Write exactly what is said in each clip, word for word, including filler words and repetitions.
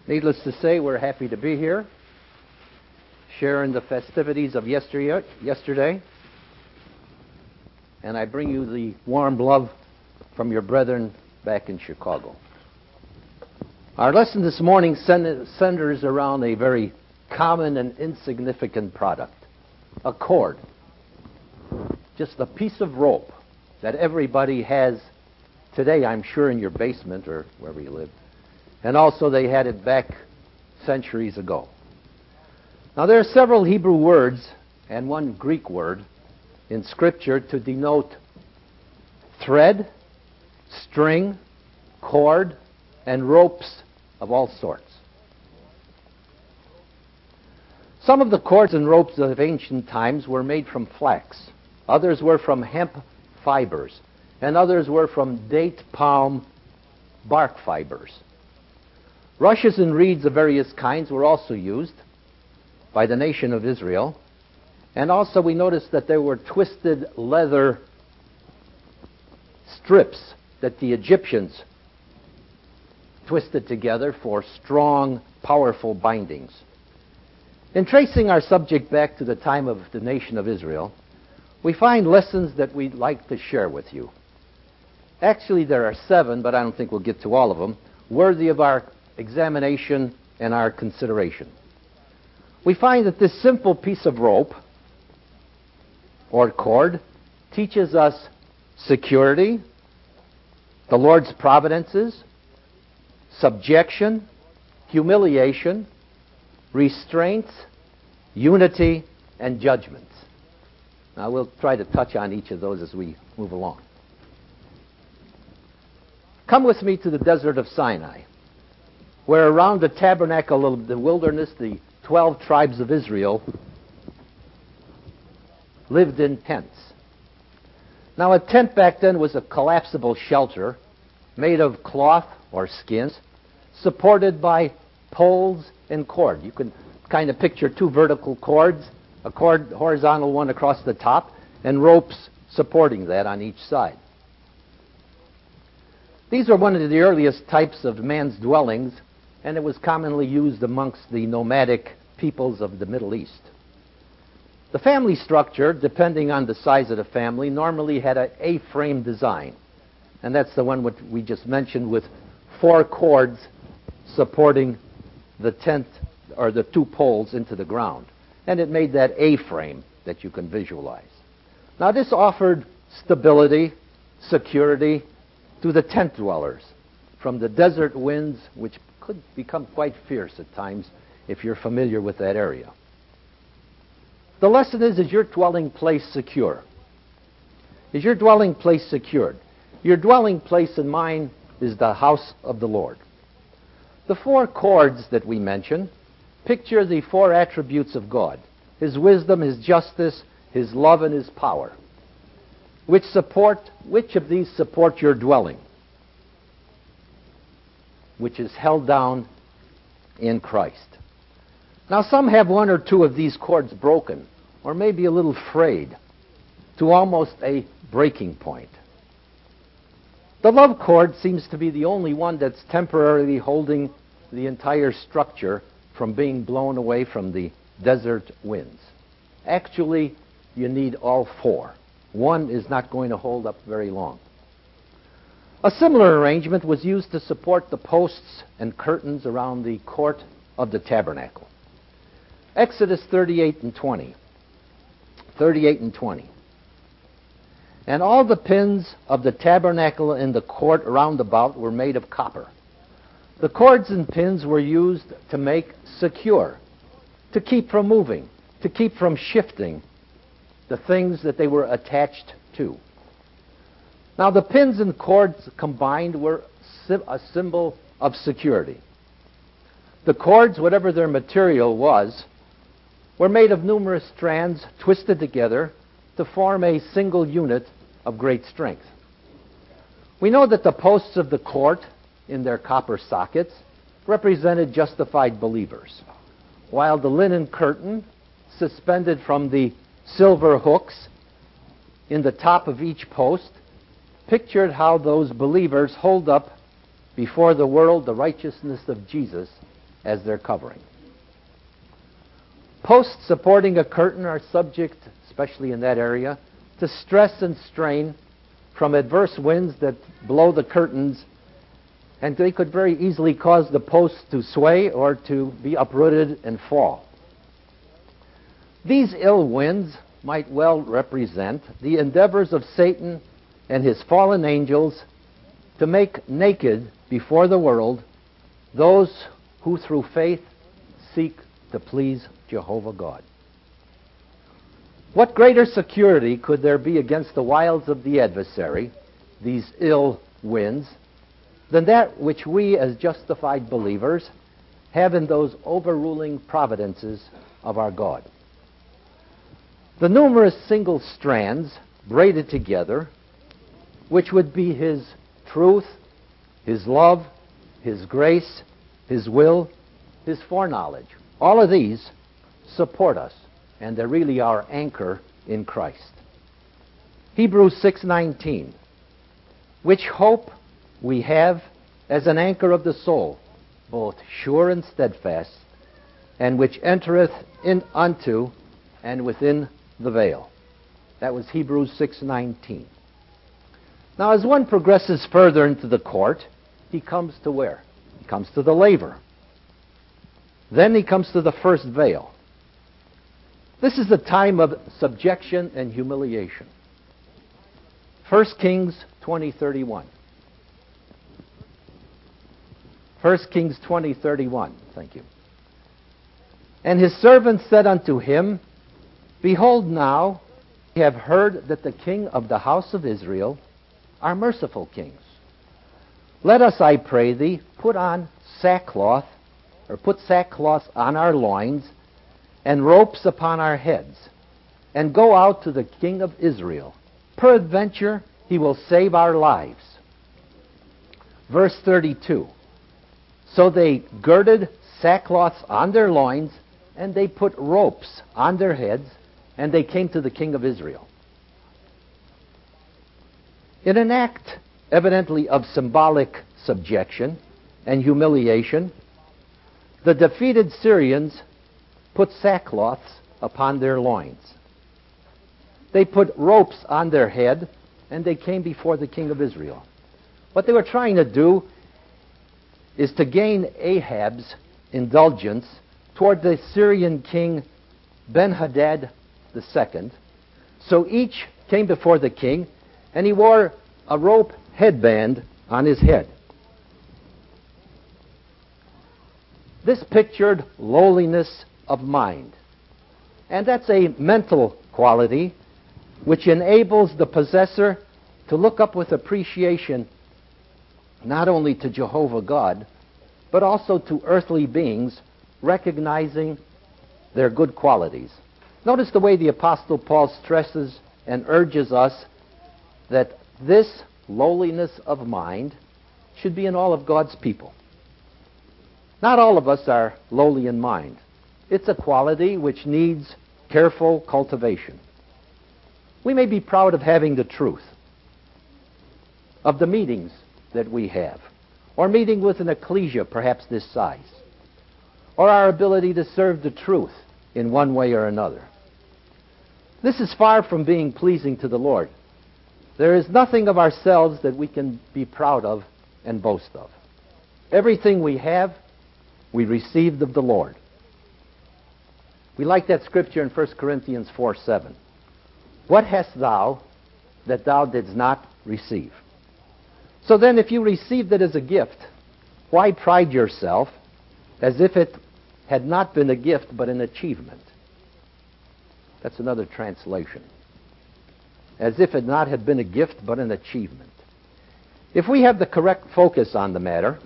Needless to say, we're happy to be here, sharing the festivities of yesterday, and I bring you the warm love from your brethren back in Chicago. Our lesson this morning centers around a very common and insignificant product, a cord. Just a piece of rope that everybody has today, I'm sure, in your basement or wherever you live. And also they had it back centuries ago. Now there are several Hebrew words and one Greek word in Scripture to denote thread, string, cord, and ropes of all sorts. Some of the cords and ropes of ancient times were made from flax. Others were from hemp fibers. And others were from date palm bark fibers. Rushes and reeds of various kinds were also used by the nation of Israel. And also we noticed that there were twisted leather strips that the Egyptians twisted together for strong, powerful bindings. In tracing our subject back to the time of the nation of Israel, we find lessons that we'd like to share with you. Actually, there are seven, but I don't think we'll get to all of them, worthy of our examination and our consideration. We find that this simple piece of rope or cord teaches us security, the Lord's providences, subjection, humiliation, restraint, unity, and judgment. Now we'll try to touch on each of those as we move along. Come with me to the desert of Sinai, where around the tabernacle of the wilderness, the twelve tribes of Israel lived in tents. Now a tent back then was a collapsible shelter made of cloth or skins, supported by poles and cord. You can kind of picture two vertical cords, a cord, horizontal one across the top, and ropes supporting that on each side. These are one of the earliest types of man's dwellings, and it was commonly used amongst the nomadic peoples of the Middle East. The family structure, depending on the size of the family, normally had an A-frame design, and that's the one which we just mentioned, with four cords supporting the tent or the two poles into the ground. And it made that A-frame that you can visualize. Now this offered stability, security to the tent dwellers from the desert winds, which could become quite fierce at times if you're familiar with that area. The lesson is, is your dwelling place secure? Is your dwelling place secured? Your dwelling place and mine is the house of the Lord. The four cords that we mention picture the four attributes of God: His wisdom, His justice, His love, and His power. Which support, which of these support your dwelling, which is held down in Christ? Now some have one or two of these cords broken, or maybe a little frayed, to almost a breaking point. The love cord seems to be the only one that's temporarily holding the entire structure from being blown away from the desert winds. Actually, you need all four. One is not going to hold up very long. A similar arrangement was used to support the posts and curtains around the court of the tabernacle. Exodus thirty-eight and twenty. thirty-eight and twenty. And all the pins of the tabernacle in the court round about were made of copper. The cords and pins were used to make secure, to keep from moving, to keep from shifting the things that they were attached to. Now the pins and cords combined were a symbol of security. The cords, whatever their material was, were made of numerous strands twisted together to form a single unit of great strength. We know that the posts of the court in their copper sockets represented justified believers, while the linen curtain suspended from the silver hooks in the top of each post pictured how those believers hold up before the world the righteousness of Jesus as their covering. Posts supporting a curtain are subject, especially in that area, to stress and strain from adverse winds that blow the curtains, and they could very easily cause the posts to sway or to be uprooted and fall. These ill winds might well represent the endeavors of Satan and his fallen angels to make naked before the world those who through faith seek to please Jehovah God. What greater security could there be against the wiles of the adversary, these ill winds, than that which we as justified believers have in those overruling providences of our God? The numerous single strands braided together, which would be His truth, His love, His grace, His will, His foreknowledge. All of these support us, and they're really our anchor in Christ. Hebrews six nineteen, which hope we have as an anchor of the soul, both sure and steadfast, and which entereth in unto and within the veil. That was Hebrews six nineteen. Now, as one progresses further into the court, he comes to where? He comes to the laver. Then he comes to the first veil. This is the time of subjection and humiliation. First Kings twenty thirty-one. First Kings twenty thirty-one. Thank you. And his servants said unto him, Behold now, we have heard that the king of the house of Israel are merciful kings. Let us, I pray thee, put on sackcloth, or put sackcloth on our loins, and ropes upon our heads, and go out to the king of Israel. Peradventure he will save our lives. Verse thirty-two. So they girded sackcloths on their loins, and they put ropes on their heads, and they came to the king of Israel. In an act evidently of symbolic subjection and humiliation, the defeated Syrians put sackcloths upon their loins. They put ropes on their head, and they came before the king of Israel. What they were trying to do is to gain Ahab's indulgence toward the Syrian king Ben-Hadad the second. So each came before the king, and he wore a rope headband on his head. This pictured lowliness of mind. And that's a mental quality which enables the possessor to look up with appreciation not only to Jehovah God, but also to earthly beings, recognizing their good qualities. Notice the way the Apostle Paul stresses and urges us that this lowliness of mind should be in all of God's people. Not all of us are lowly in mind. It's a quality which needs careful cultivation. We may be proud of having the truth, of the meetings that we have, or meeting with an ecclesia perhaps this size, or our ability to serve the truth in one way or another. This is far from being pleasing to the Lord. There is nothing of ourselves that we can be proud of and boast of. Everything we have, we received of the Lord. We like that scripture in First Corinthians four seven. What hast thou that thou didst not receive? So then, if you received it as a gift, why pride yourself as if it had not been a gift but an achievement? That's another translation. As if it not had been a gift but an achievement. If we have the correct focus on the matter,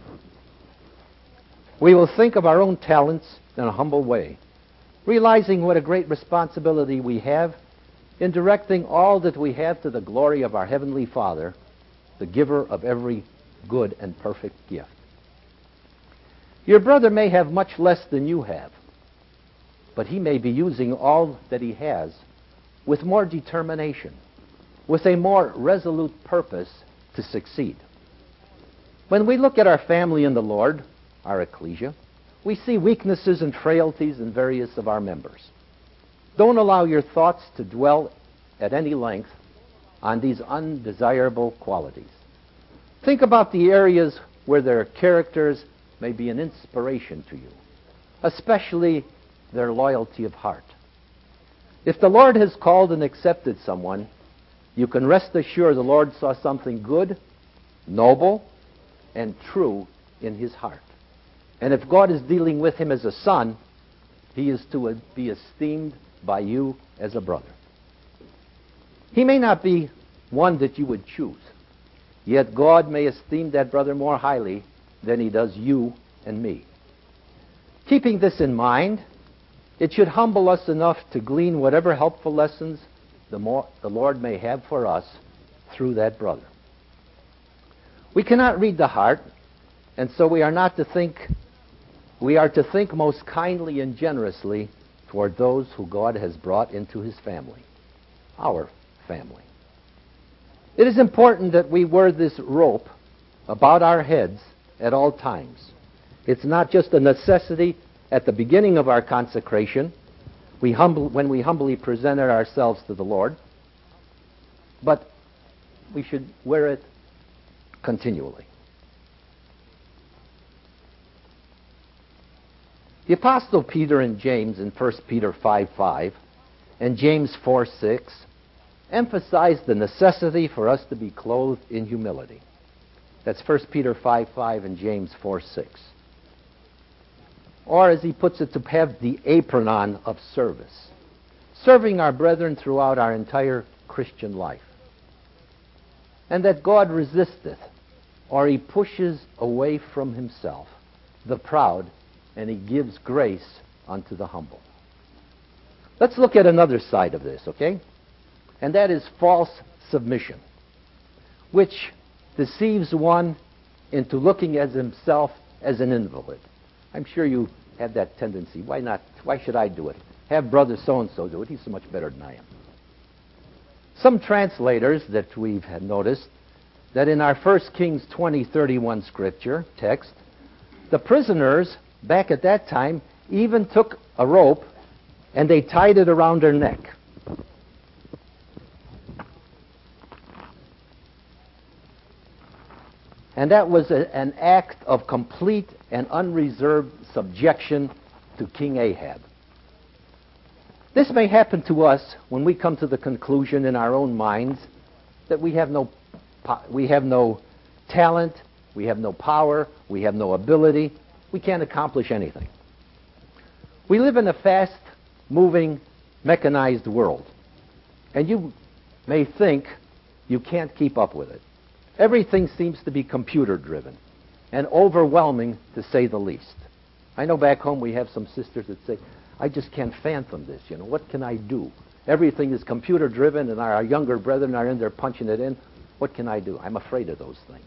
we will think of our own talents in a humble way, realizing what a great responsibility we have in directing all that we have to the glory of our Heavenly Father, the giver of every good and perfect gift. Your brother may have much less than you have, but he may be using all that he has with more determination, with a more resolute purpose to succeed. When we look at our family in the Lord, our ecclesia, we see weaknesses and frailties in various of our members. Don't allow your thoughts to dwell at any length on these undesirable qualities. Think about the areas where their characters may be an inspiration to you, especially their loyalty of heart. If the Lord has called and accepted someone, you can rest assured the Lord saw something good, noble, and true in his heart. And if God is dealing with him as a son, he is to be esteemed by you as a brother. He may not be one that you would choose, yet God may esteem that brother more highly than he does you and me. Keeping this in mind, it should humble us enough to glean whatever helpful lessons the, more, the Lord may have for us through that brother. We cannot read the heart, and so we are not to think, we are to think most kindly and generously toward those who God has brought into his family, our family. It is important that we wear this rope about our heads at all times. It's not just a necessity at the beginning of our consecration, we humble, when we humbly presented ourselves to the Lord, but we should wear it continually. The Apostle Peter and James in First Peter five five and James four six emphasize the necessity for us to be clothed in humility. That's First Peter five five and James four six. Or, as he puts it, to have the apron on of service, serving our brethren throughout our entire Christian life. And that God resisteth, or he pushes away from himself, the proud, and he gives grace unto the humble. Let's look at another side of this, okay? And that is false submission, which deceives one into looking at himself as an invalid. I'm sure you have that tendency. Why not? Why should I do it? Have brother so-and-so do it. He's so much better than I am. Some translators that we've had noticed that in our First Kings twenty thirty-one scripture text, the prisoners back at that time even took a rope and they tied it around their neck. And that was a, an act of complete and unreserved subjection to King Ahab. This may happen to us when we come to the conclusion in our own minds that we have no, we have no talent, we have no power, we have no ability, we can't accomplish anything. We live in a fast-moving, mechanized world, and you may think you can't keep up with it. Everything seems to be computer-driven and overwhelming, to say the least. I know back home we have some sisters that say, I just can't fathom this, you know, what can I do? Everything is computer-driven and our younger brethren are in there punching it in. What can I do? I'm afraid of those things.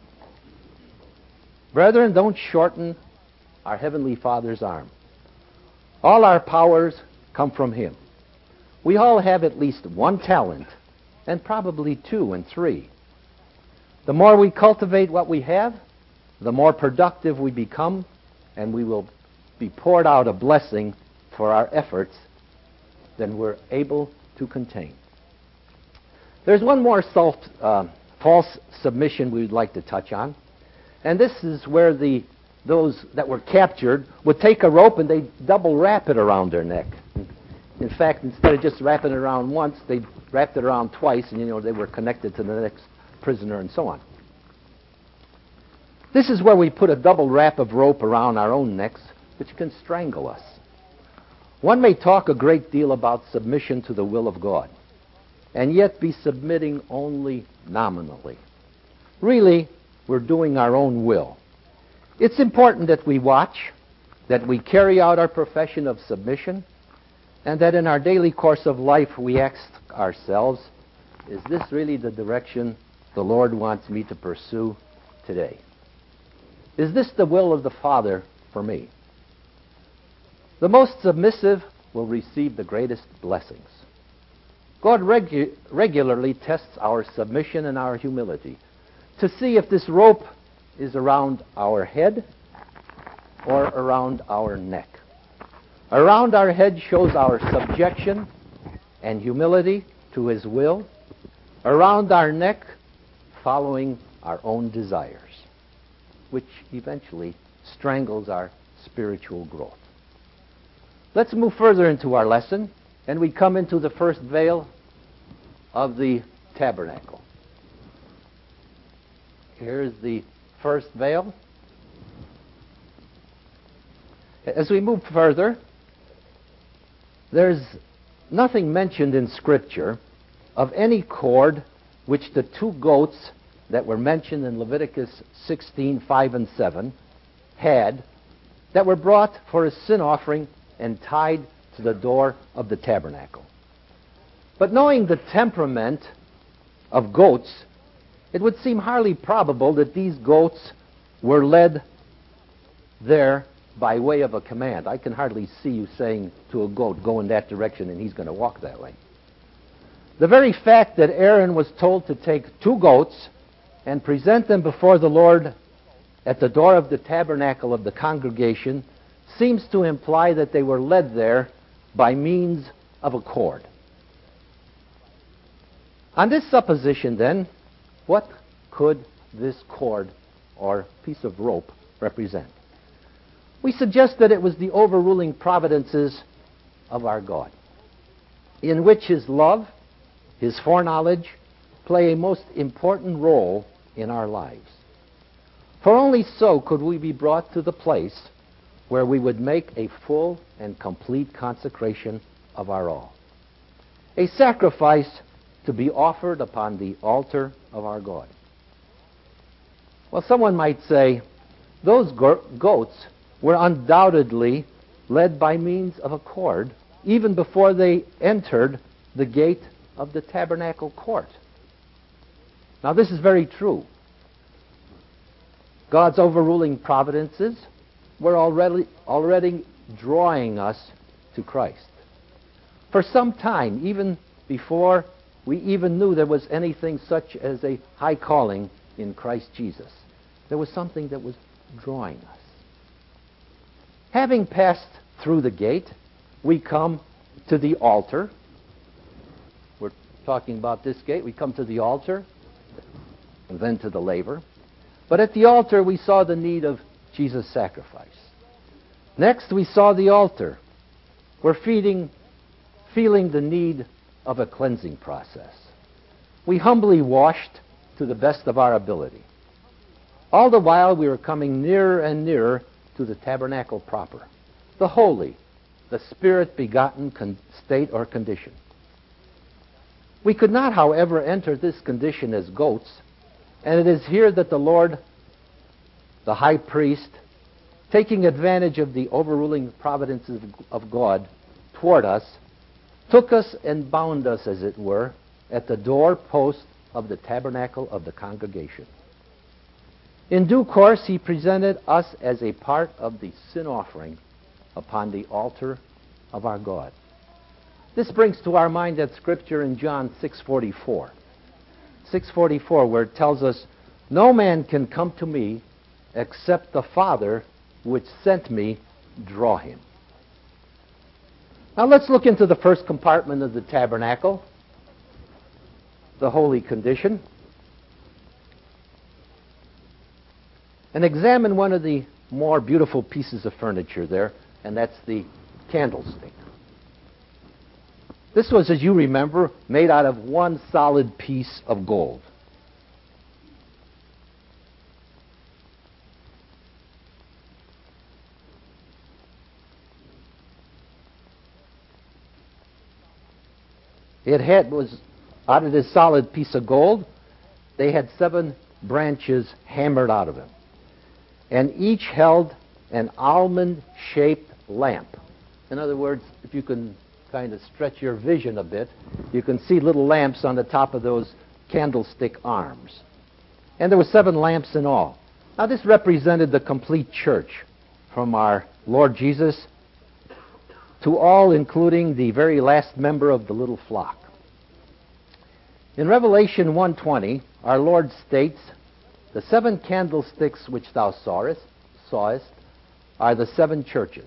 Brethren, don't shorten our Heavenly Father's arm. All our powers come from him. We all have at least one talent, and probably two and three. The more we cultivate what we have, the more productive we become, and we will be poured out a blessing for our efforts than we're able to contain. There's one more self, uh, false submission we'd like to touch on, and this is where the those that were captured would take a rope and they'd double wrap it around their neck. In fact, instead of just wrapping it around once, they wrapped it around twice, and you know they were connected to the next prisoner and so on. This is where we put a double wrap of rope around our own necks, which can strangle us. One may talk a great deal about submission to the will of God, and yet be submitting only nominally. Really, we're doing our own will. It's important that we watch, that we carry out our profession of submission, and that in our daily course of life we ask ourselves, is this really the direction the Lord wants me to pursue today? Is this the will of the Father for me? The most submissive will receive the greatest blessings. God regu- regularly tests our submission and our humility to see if this rope is around our head or around our neck. Around our head shows our subjection and humility to His will. Around our neck, following our own desires, which eventually strangles our spiritual growth. Let's move further into our lesson, and we come into the first veil of the tabernacle. Here's the first veil. As we move further, there's nothing mentioned in Scripture of any cord which the two goats that were mentioned in Leviticus sixteen, five and seven had, that were brought for a sin offering and tied to the door of the tabernacle. But knowing the temperament of goats, it would seem highly probable that these goats were led there by way of a command. I can hardly see you saying to a goat, go in that direction, and he's going to walk that way. The very fact that Aaron was told to take two goats and present them before the Lord at the door of the tabernacle of the congregation seems to imply that they were led there by means of a cord. On this supposition, then, what could this cord or piece of rope represent? We suggest that it was the overruling providences of our God, in which His love, His foreknowledge, play a most important role in our lives. For only so could we be brought to the place where we would make a full and complete consecration of our all, a sacrifice to be offered upon the altar of our God. Well, someone might say, those go- goats were undoubtedly led by means of a cord even before they entered the gate of the tabernacle court. Now, this is very true. God's overruling providences were already, already drawing us to Christ. For some time, even before we even knew there was anything such as a high calling in Christ Jesus, there was something that was drawing us. Having passed through the gate, we come to the altar. We're talking about this gate. We come to the altar, and then to the laver. But at the altar, we saw the need of Jesus' sacrifice. Next, we saw the altar. We're feeding, feeling the need of a cleansing process. We humbly washed to the best of our ability. All the while, we were coming nearer and nearer to the tabernacle proper, the holy, the Spirit-begotten con- state or condition. We could not, however, enter this condition as goats, and it is here that the Lord, the high priest, taking advantage of the overruling providences of God toward us, took us and bound us, as it were, at the doorpost of the tabernacle of the congregation. In due course, He presented us as a part of the sin offering upon the altar of our God. This brings to our mind that scripture in John six forty-four. six forty-four, where it tells us, no man can come to me except the Father which sent me draw him. Now let's look into the first compartment of the tabernacle, the holy condition, and examine one of the more beautiful pieces of furniture there, and that's the candlestick. This was, as you remember, made out of one solid piece of gold. It had was out of this solid piece of gold. They had seven branches hammered out of it, and each held an almond-shaped lamp. In other words, if you can kind of stretch your vision a bit, you can see little lamps on the top of those candlestick arms. And there were seven lamps in all. Now this represented the complete church, from our Lord Jesus to all, including the very last member of the little flock. In Revelation one twenty, our Lord states, the seven candlesticks which thou sawest, sawest are the seven churches.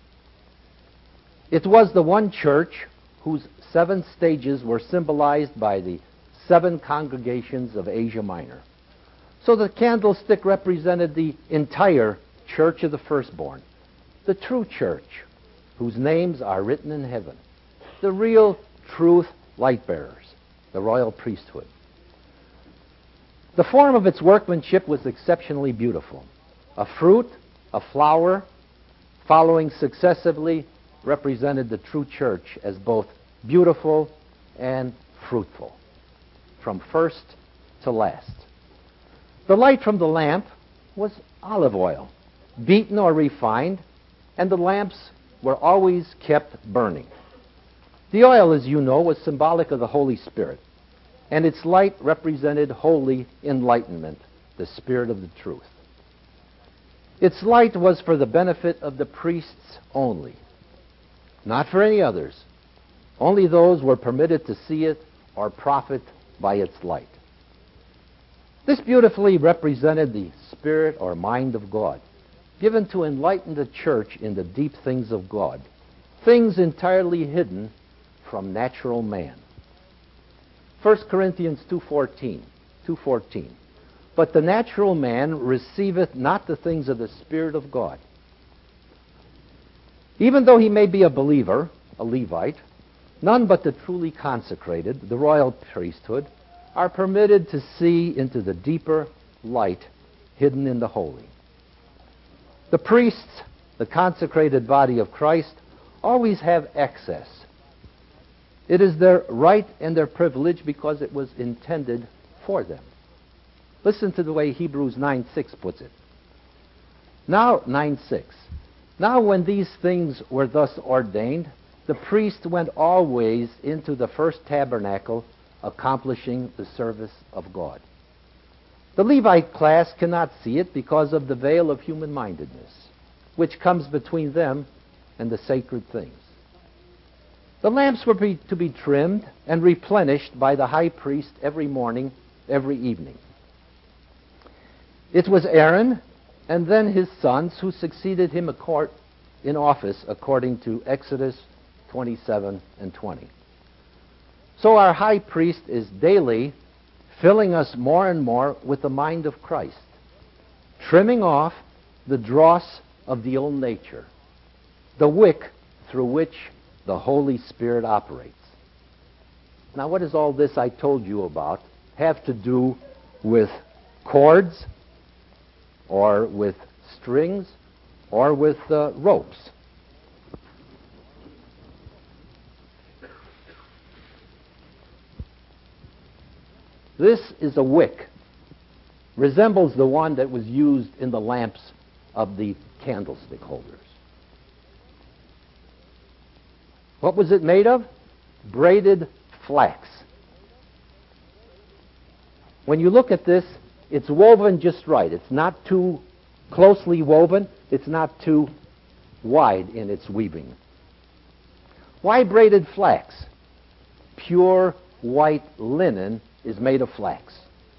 It was the one church whose seven stages were symbolized by the seven congregations of Asia Minor. So the candlestick represented the entire church of the firstborn, the true church, whose names are written in heaven, the real truth light bearers, the royal priesthood. The form of its workmanship was exceptionally beautiful. A fruit, a flower, following successively, represented the true church as both beautiful and fruitful, from first to last. The light from the lamp was olive oil, beaten or refined, and the lamps were always kept burning. The oil, as you know, was symbolic of the Holy Spirit, and its light represented holy enlightenment, the Spirit of the truth. Its light was for the benefit of the priests only, not for any others. Only those were permitted to see it or profit by its light. This beautifully represented the Spirit or mind of God, given to enlighten the church in the deep things of God, things entirely hidden from natural man. First Corinthians two fourteen, two fourteen. But the natural man receiveth not the things of the Spirit of God. Even though he may be a believer, a Levite, none but the truly consecrated, the royal priesthood, are permitted to see into the deeper light hidden in the holy. The priests, the consecrated body of Christ, always have access. It is their right and their privilege because it was intended for them. Listen to the way Hebrews nine six puts it. Now, nine six. Now when these things were thus ordained, the priest went always into the first tabernacle, accomplishing the service of God. The Levite class cannot see it because of the veil of human-mindedness, which comes between them and the sacred things. The lamps were be, to be trimmed and replenished by the high priest every morning, every evening. It was Aaron and then his sons who succeeded him in office according to Exodus twenty-seven and twenty. So our high priest is daily filling us more and more with the mind of Christ, trimming off the dross of the old nature, the wick through which the Holy Spirit operates. Now, what does all this I told you about have to do with cords, or with strings, or with uh, ropes? This is a wick, resembles the one that was used in the lamps of the candlestick holders. What was it made of? Braided flax. When you look at this, it's woven just right. It's not too closely woven. It's not too wide in its weaving. Why braided flax? Pure white linen is made of flax.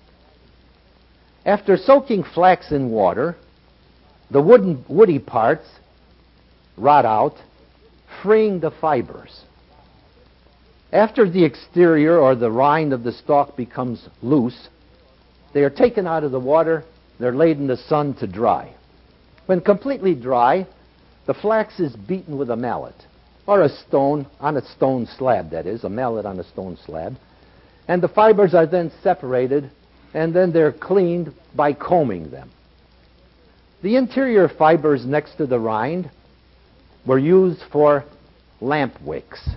After soaking flax in water, the wooden, woody parts rot out, freeing the fibers. After the exterior or the rind of the stalk becomes loose, they are taken out of the water, they're laid in the sun to dry. When completely dry, the flax is beaten with a mallet, or a stone, on a stone slab, that is, a mallet on a stone slab, and the fibers are then separated, and then they're cleaned by combing them. The interior fibers next to the rind were used for lamp wicks,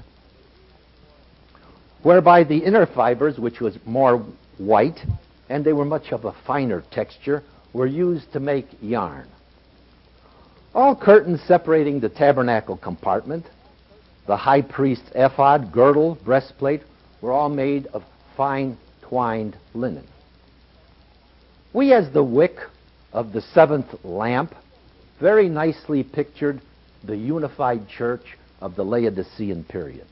whereby the inner fibers, which was more white, and they were much of a finer texture, were used to make yarn. All curtains separating the tabernacle compartment, the high priest's ephod, girdle, breastplate, were all made of fine twined linen. We, as the wick of the seventh lamp, very nicely pictured the unified church of the Laodicean period.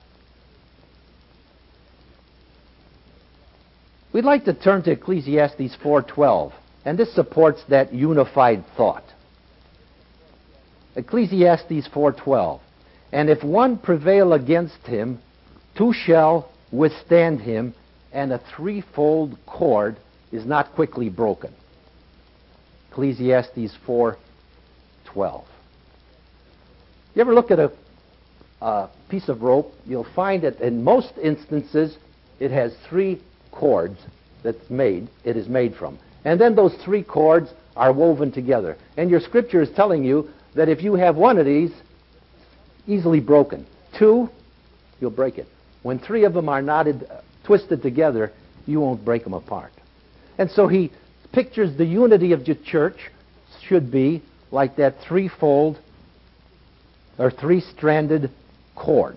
We'd like to turn to Ecclesiastes four twelve, and this supports that unified thought. Ecclesiastes four twelve. And if one prevail against him, two shall withstand him, and a threefold cord is not quickly broken. Ecclesiastes four twelve. You ever look at a, a piece of rope? You'll find that in most instances it has three cords that's made, it is made from. And then those three cords are woven together. And your scripture is telling you that if you have one of these, easily broken. Two, you'll break it. When three of them are knotted, uh, twisted together, you won't break them apart. And so he pictures the unity of the church should be like that threefold or three-stranded cord.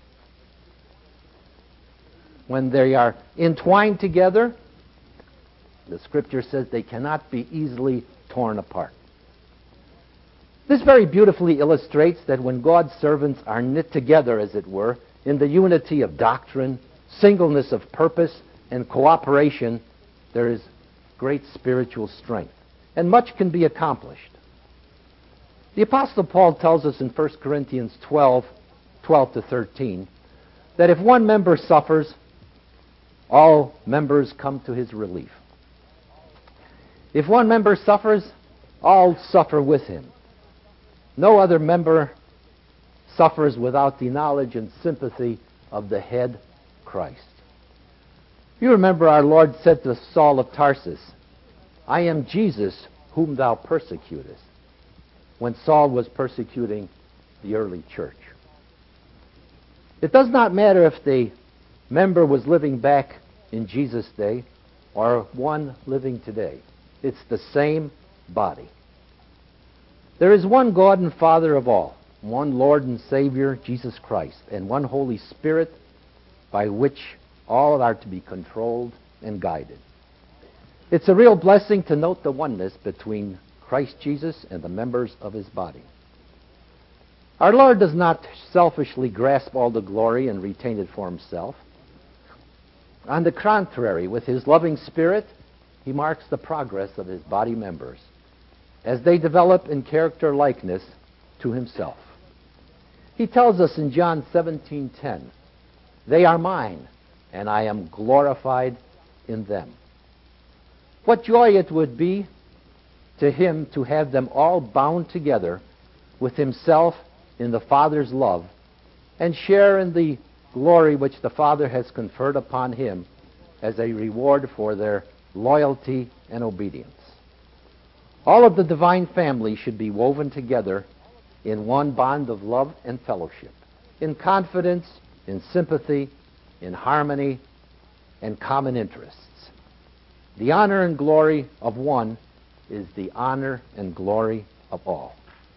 When they are entwined together, the scripture says they cannot be easily torn apart. This very beautifully illustrates that when God's servants are knit together, as it were, in the unity of doctrine, singleness of purpose, and cooperation, there is great spiritual strength, and much can be accomplished. The Apostle Paul tells us in First Corinthians twelve, twelve to thirteen, that if one member suffers, all members come to his relief. If one member suffers, all suffer with him. No other member suffers without the knowledge and sympathy of the head, Christ. You remember our Lord said to Saul of Tarsus, I am Jesus whom thou persecutest, when Saul was persecuting the early church. It does not matter if the member was living back in Jesus' day or one living today. It's the same body. There is one God and Father of all, one Lord and Savior, Jesus Christ, and one Holy Spirit by which all are to be controlled and guided. It's a real blessing to note the oneness between Christ Jesus and the members of his body. Our Lord does not selfishly grasp all the glory and retain it for himself. On the contrary, with his loving Spirit, he marks the progress of his body members as they develop in character likeness to himself. He tells us in John seventeen ten, they are mine, and I am glorified in them. What joy it would be to him to have them all bound together with himself in the Father's love and share in the glory which the Father has conferred upon him as a reward for their loyalty and obedience. All of the divine family should be woven together in one bond of love and fellowship, in confidence, in sympathy, in harmony, and common interests. The honor and glory of one is the honor and glory of all.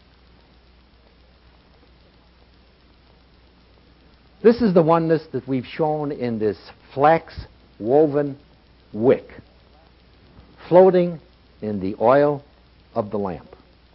This is the oneness that we've shown in this flax-woven wick, floating in the oil of the lamp.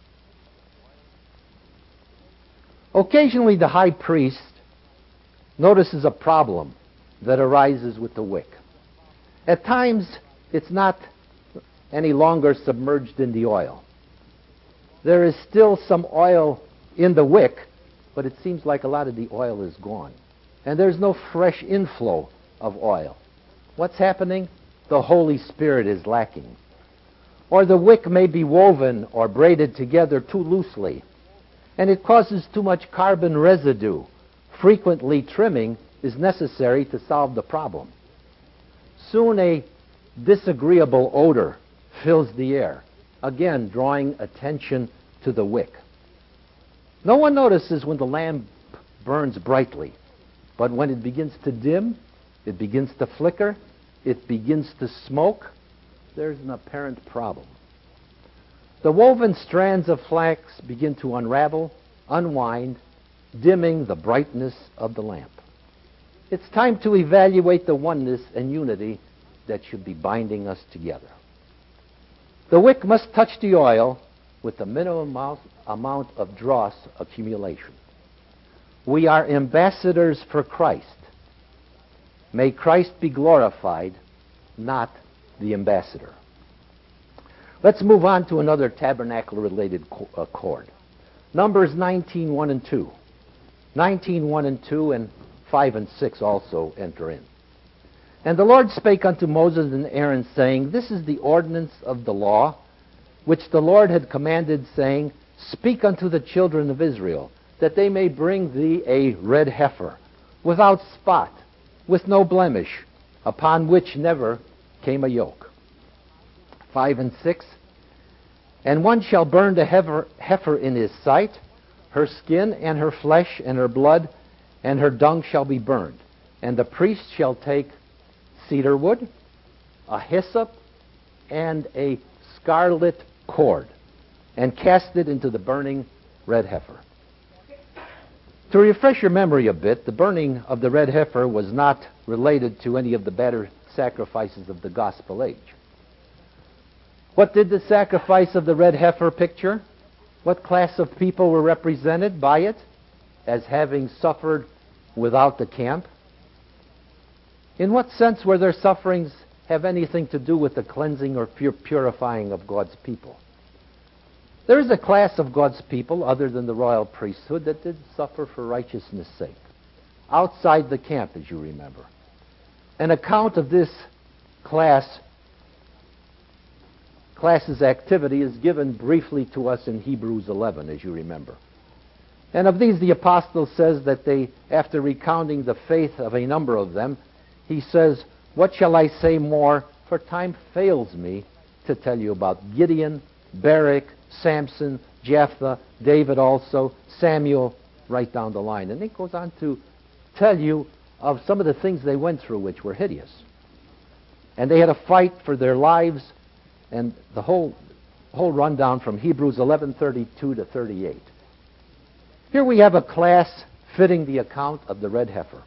Occasionally the high priest notices a problem that arises with the wick. At times it's not any longer submerged in the oil. There is still some oil in the wick, but it seems like a lot of the oil is gone. And there's no fresh inflow of oil. What's happening? The Holy Spirit is lacking. Or the wick may be woven or braided together too loosely, and it causes too much carbon residue. Frequently trimming is necessary to solve the problem. Soon a disagreeable odor fills the air, again drawing attention to the wick. No one notices when the lamp burns brightly, but when it begins to dim, it begins to flicker, it begins to smoke, there's an apparent problem. The woven strands of flax begin to unravel, unwind, dimming the brightness of the lamp. It's time to evaluate the oneness and unity that should be binding us together. The wick must touch the oil with the minimum amount of dross accumulation. We are ambassadors for Christ. May Christ be glorified, not the ambassador. Let's move on to another tabernacle-related cord. Numbers nineteen, one and two. nineteen, one and two, and five and six also enter in. And the Lord spake unto Moses and Aaron, saying, This is the ordinance of the law, which the Lord had commanded, saying, Speak unto the children of Israel, that they may bring thee a red heifer, without spot, with no blemish, upon which never came a yoke. Five and six. And one shall burn the heifer, heifer in his sight, her skin and her flesh and her blood, and her dung shall be burned. And the priest shall take cedar wood, a hyssop, and a scarlet cord, and cast it into the burning red heifer. To refresh your memory a bit, the burning of the red heifer was not related to any of the better sacrifices of the gospel age. What did the sacrifice of the red heifer picture? What class of people were represented by it as having suffered without the camp? In what sense were their sufferings have anything to do with the cleansing or pure purifying of God's people? There is a class of God's people, other than the royal priesthood, that did suffer for righteousness' sake, outside the camp, as you remember. An account of this class, class's activity is given briefly to us in Hebrews eleven, as you remember. And of these, the apostle says that they, after recounting the faith of a number of them, he says, What shall I say more? For time fails me to tell you about Gideon, Barak, Samson, Jephthah, David also, Samuel, right down the line. And it goes on to tell you of some of the things they went through which were hideous. And they had to fight for their lives, and the whole whole rundown from Hebrews eleven thirty-two to thirty-eight. Here we have a class fitting the account of the red heifer.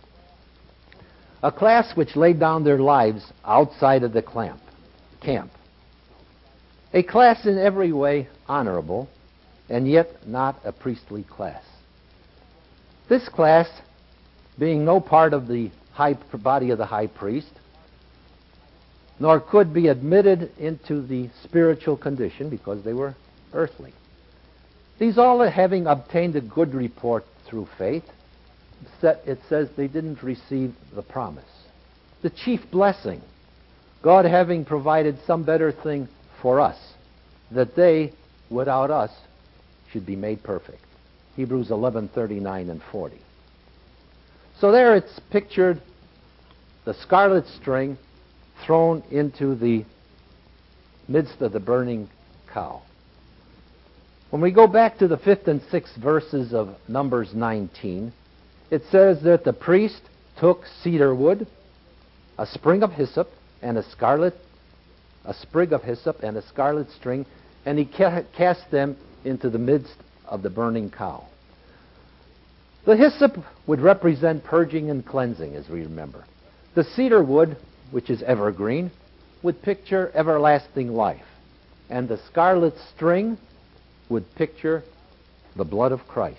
A class which laid down their lives outside of the camp. camp. A class in every way honorable, and yet not a priestly class. This class, being no part of the high body of the high priest, nor could be admitted into the spiritual condition because they were earthly. These all having obtained a good report through faith, it says they didn't receive the promise. The chief blessing, God having provided some better thing for us, that they, without us, should be made perfect. Hebrews eleven thirty-nine and forty. So there it's pictured the scarlet string thrown into the midst of the burning cow. When we go back to the fifth and sixth verses of Numbers nineteen, it says that the priest took cedar wood, a sprig of hyssop, and a scarlet, a sprig of hyssop and a scarlet string, and he ca- cast them into the midst of the burning cow. The hyssop would represent purging and cleansing, as we remember. The cedar wood, which is evergreen, would picture everlasting life. And the scarlet string would picture the blood of Christ.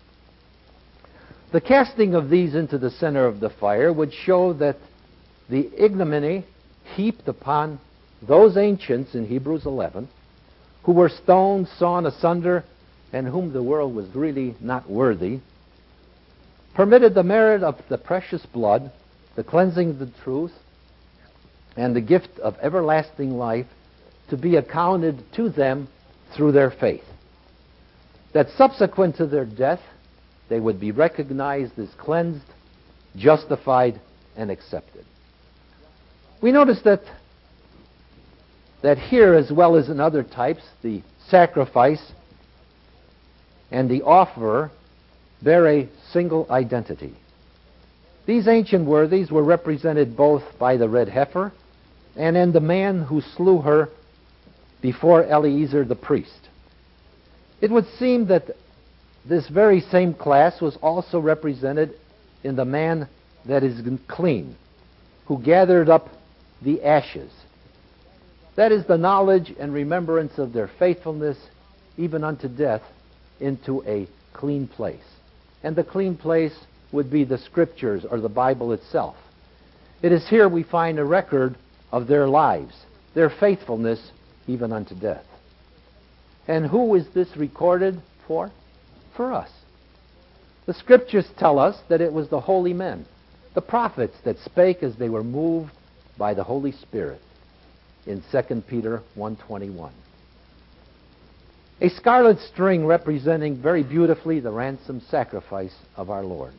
The casting of these into the center of the fire would show that the ignominy heaped upon those ancients in Hebrews eleven, who were stoned, sawn asunder, and whom the world was really not worthy, permitted the merit of the precious blood, the cleansing of the truth, and the gift of everlasting life to be accounted to them through their faith. That subsequent to their death, they would be recognized as cleansed, justified, and accepted. We notice that that here, as well as in other types, the sacrifice and the offerer bear a single identity. These ancient worthies were represented both by the red heifer and in the man who slew her before Eleazar the priest. It would seem that this very same class was also represented in the man that is clean, who gathered up the ashes. That is the knowledge and remembrance of their faithfulness, even unto death, into a clean place. And the clean place would be the Scriptures or the Bible itself. It is here we find a record of their lives, their faithfulness, even unto death. And who is this recorded for? for us. The Scriptures tell us that it was the holy men, the prophets, that spake as they were moved by the Holy Spirit in Second Peter one twenty-one. A scarlet string representing very beautifully the ransom sacrifice of our Lord.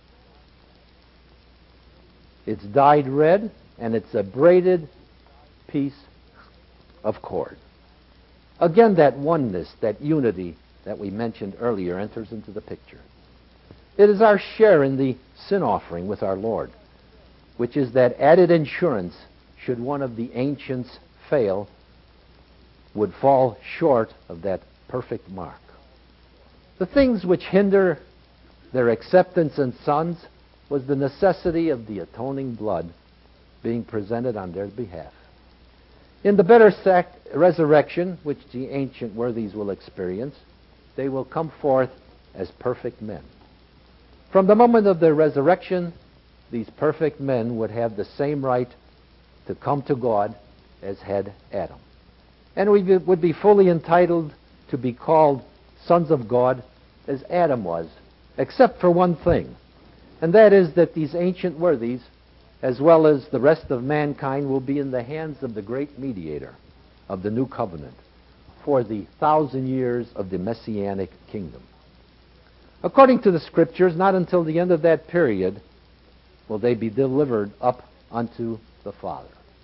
It's dyed red, and it's a braided piece of cord. Again, that oneness, that unity that we mentioned earlier enters into the picture. It is our share in the sin offering with our Lord, which is that added insurance should one of the ancients fail, would fall short of that perfect mark. The things which hinder their acceptance as sons was the necessity of the atoning blood being presented on their behalf. In the better sac- resurrection, which the ancient worthies will experience, they will come forth as perfect men. From the moment of their resurrection, these perfect men would have the same right to come to God as had Adam. And we would be fully entitled to be called sons of God as Adam was, except for one thing, and that is that these ancient worthies, as well as the rest of mankind, will be in the hands of the great mediator of the new covenant for the thousand years of the Messianic kingdom. According to the Scriptures, not until the end of that period will they be delivered up unto the Father.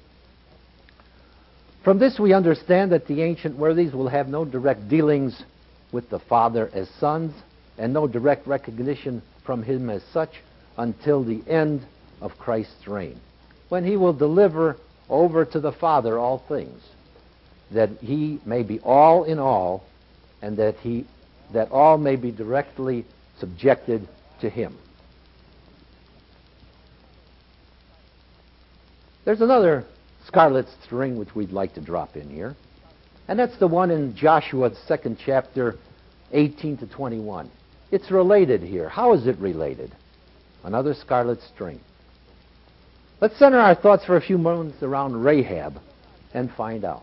From this we understand that the ancient worthies will have no direct dealings with the Father as sons, and no direct recognition from him as such until the end of Christ's reign, when he will deliver over to the Father all things, that he may be all in all, and that he that all may be directly subjected to him. There's another scarlet string which we'd like to drop in here, and that's the one in Joshua's second chapter, eighteen to twenty-one. It's related here. How is it related? Another scarlet string. Let's center our thoughts for a few moments around Rahab and find out.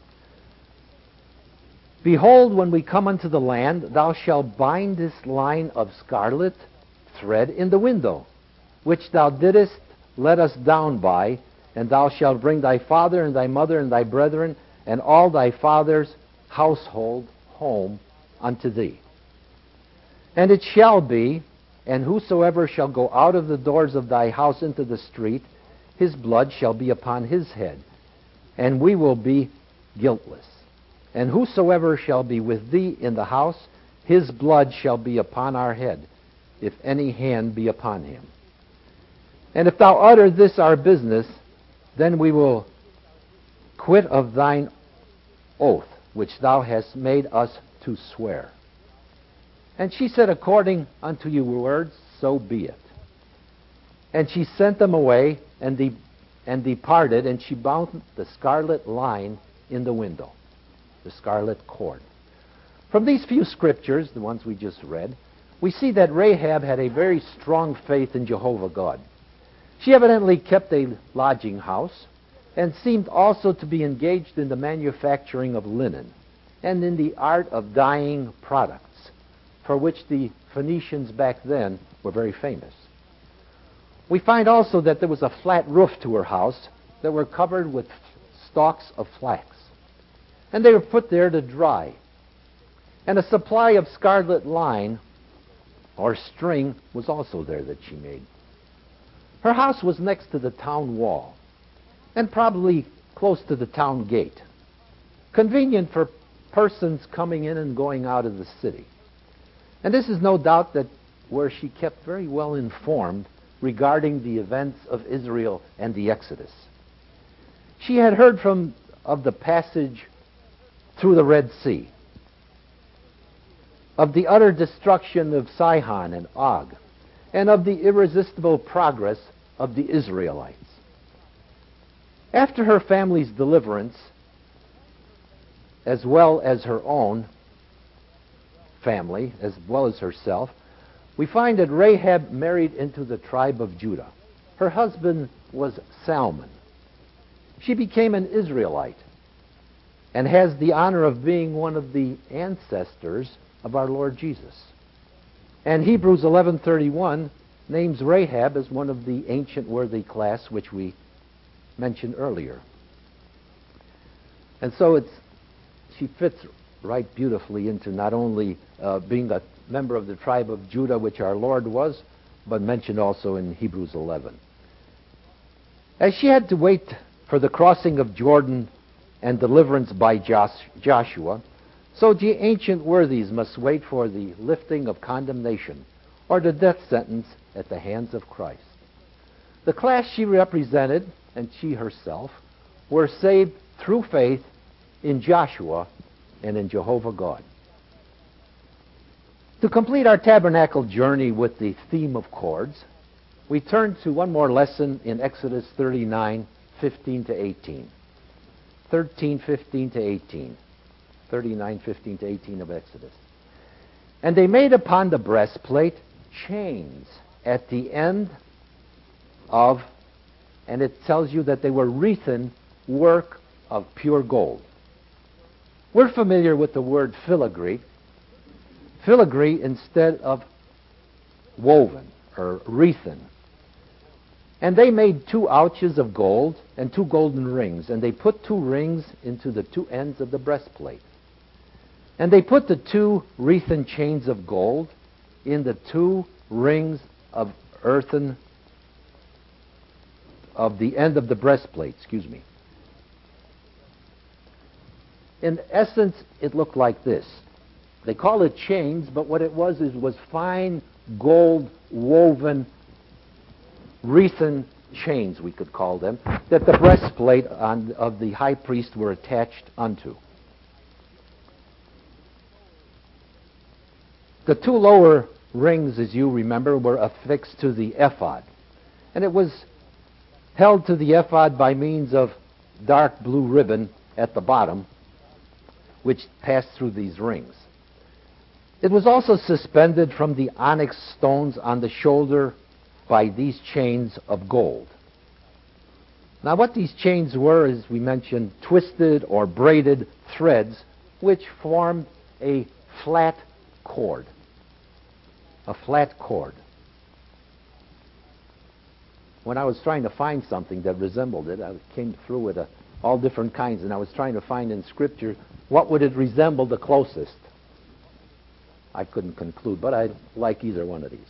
Behold, when we come unto the land, thou shalt bind this line of scarlet thread in the window, which thou didst let us down by, and thou shalt bring thy father and thy mother and thy brethren and all thy father's household home unto thee. And it shall be, and whosoever shall go out of the doors of thy house into the street, his blood shall be upon his head, and we will be guiltless. And whosoever shall be with thee in the house, his blood shall be upon our head, if any hand be upon him. And if thou utter this our business, then we will quit of thine oath, which thou hast made us to swear. And she said, according unto your words, so be it. And she sent them away, and, de- and departed, and she bound the scarlet line in the window, the scarlet cord. From these few scriptures, the ones we just read, we see that Rahab had a very strong faith in Jehovah God. She evidently kept a lodging house and seemed also to be engaged in the manufacturing of linen and in the art of dyeing products, for which the Phoenicians back then were very famous. We find also that there was a flat roof to her house that were covered with stalks of flax, and they were put there to dry. And a supply of scarlet line or string was also there that she made. Her house was next to the town wall and probably close to the town gate, convenient for persons coming in and going out of the city. And this is no doubt that where she kept very well informed regarding the events of Israel and the Exodus. She had heard from of the passage through the Red Sea, of the utter destruction of Sihon and Og, and of the irresistible progress of the Israelites. After her family's deliverance, as well as her own family, as well as herself, we find that Rahab married into the tribe of Judah. Her husband was Salmon. She became an Israelite and has the honor of being one of the ancestors of our Lord Jesus. And Hebrews eleven thirty-one names Rahab as one of the ancient worthy class which we mentioned earlier. And so it's she fits right beautifully into not only uh, being a member of the tribe of Judah, which our Lord was, but mentioned also in Hebrews eleven. As she had to wait for the crossing of Jordan and deliverance by Joshua, so the ancient worthies must wait for the lifting of condemnation or the death sentence at the hands of Christ. The class she represented, and she herself, were saved through faith in Joshua and in Jehovah God. To complete our tabernacle journey with the theme of cords, we turn to one more lesson in Exodus thirty-nine, fifteen to eighteen. thirteen, fifteen to eighteen. thirty-nine, fifteen to eighteen of Exodus. And they made upon the breastplate chains at the end of, and it tells you that they were wreathen work of pure gold. We're familiar with the word filigree. Filigree instead of woven or wreathen. And they made two ouches of gold and two golden rings, and they put two rings into the two ends of the breastplate. And they put the two wreathen chains of gold in the two rings of earthen of the end of the breastplate, excuse me. In essence, it looked like this. They call it chains, but what it was is was fine gold woven wreathen chains, we could call them, that the breastplate on, of the high priest were attached unto. The two lower rings, as you remember, were affixed to the ephod. And it was held to the ephod by means of dark blue ribbon at the bottom, which passed through these rings. It was also suspended from the onyx stones on the shoulder by these chains of gold. Now, what these chains were, as we mentioned, twisted or braided threads which formed a flat cord. A flat cord. When I was trying to find something that resembled it, I came through with a, all different kinds, and I was trying to find in Scripture what would it resemble the closest. I couldn't conclude, but I like either one of these.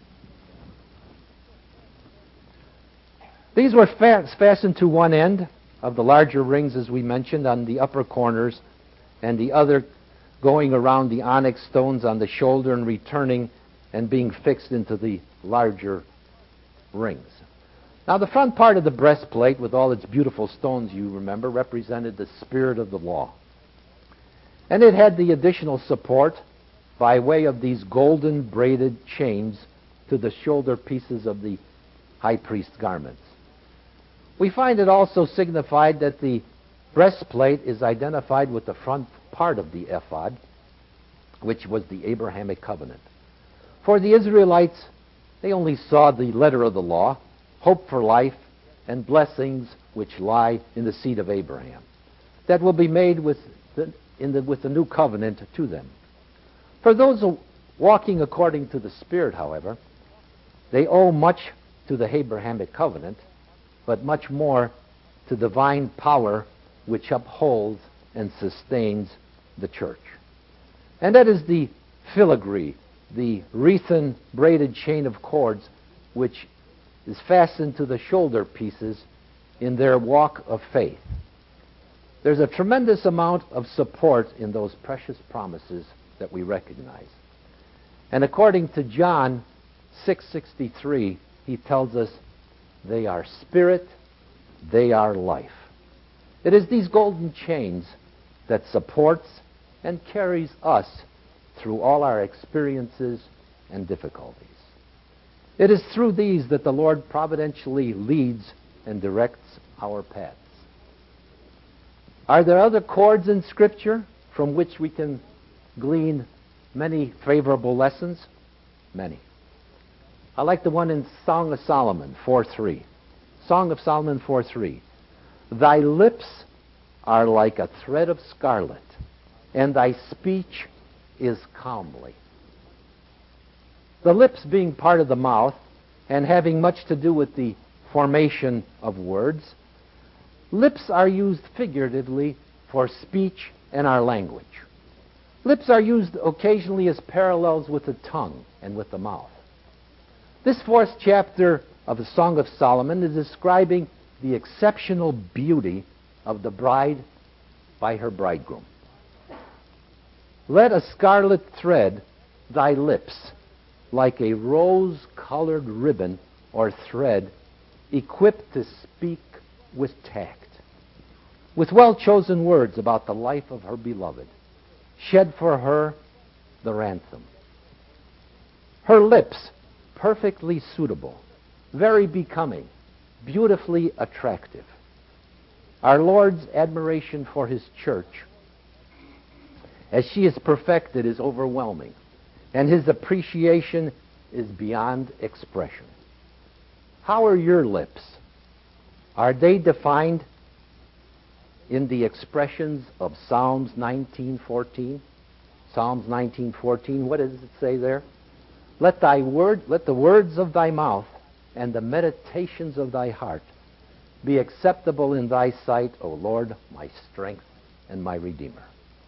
These were fa- fastened to one end of the larger rings, as we mentioned, on the upper corners, and the other going around the onyx stones on the shoulder and returning and being fixed into the larger rings. Now, the front part of the breastplate, with all its beautiful stones, you remember, represented the spirit of the law. And it had the additional support by way of these golden braided chains to the shoulder pieces of the high priest's garments. We find it also signified that the breastplate is identified with the front part of the ephod, which was the Abrahamic covenant. For the Israelites, they only saw the letter of the law, hope for life, and blessings which lie in the seed of Abraham, that will be made with the, in the, with the new covenant to them. For those walking according to the Spirit, however, they owe much to the Abrahamic covenant, but much more to divine power which upholds and sustains the church. And that is the filigree, the wreathen braided chain of cords which is fastened to the shoulder pieces in their walk of faith. There's a tremendous amount of support in those precious promises that we recognize. And according to John six sixty-three, he tells us they are spirit, they are life. It is these golden chains that supports and carries us through all our experiences and difficulties. It is through these that the Lord providentially leads and directs our paths. Are there other cords in Scripture from which we can glean many favorable lessons? Many. I like the one in Song of Solomon four three. Song of Solomon four three. Thy lips are like a thread of scarlet, and thy speech is calmly. The lips being part of the mouth and having much to do with the formation of words, lips are used figuratively for speech and our language. Lips are used occasionally as parallels with the tongue and with the mouth. This fourth chapter of the Song of Solomon is describing the exceptional beauty of the bride by her bridegroom. Let a scarlet thread thy lips, like a rose-colored ribbon or thread, equipped to speak with tact, with well-chosen words about the life of her beloved, shed for her the ransom. Her lips, perfectly suitable, very becoming, beautifully attractive. Our Lord's admiration for His church, as she is perfected, is overwhelming, and His appreciation is beyond expression. How are your lips? Are they defined in the expressions of Psalms nineteen fourteen? Psalms nineteen fourteen, what does it say there? Let thy word, let the words of thy mouth and the meditations of thy heart be acceptable in thy sight, O Lord, my strength and my Redeemer.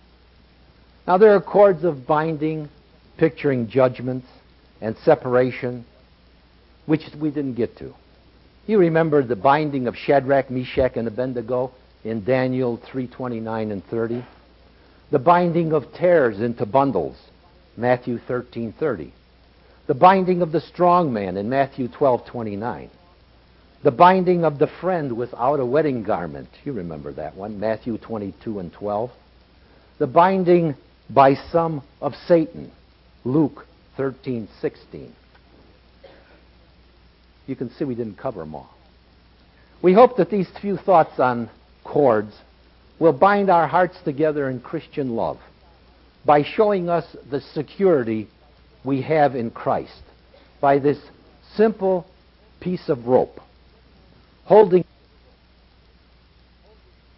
Now there are cords of binding picturing judgments and separation, which we didn't get to. You remember the binding of Shadrach, Meshach, and Abednego in Daniel three twenty-nine and thirty. The binding of tares into bundles, Matthew thirteen thirty. The binding of the strong man in Matthew twelve twenty-nine. The binding of the friend without a wedding garment. You remember that one, Matthew twenty-two and twelve. The binding by some of Satan, Luke thirteen sixteen. You can see we didn't cover them all. We hope that these few thoughts on cords will bind our hearts together in Christian love by showing us the security we have in Christ by this simple piece of rope holding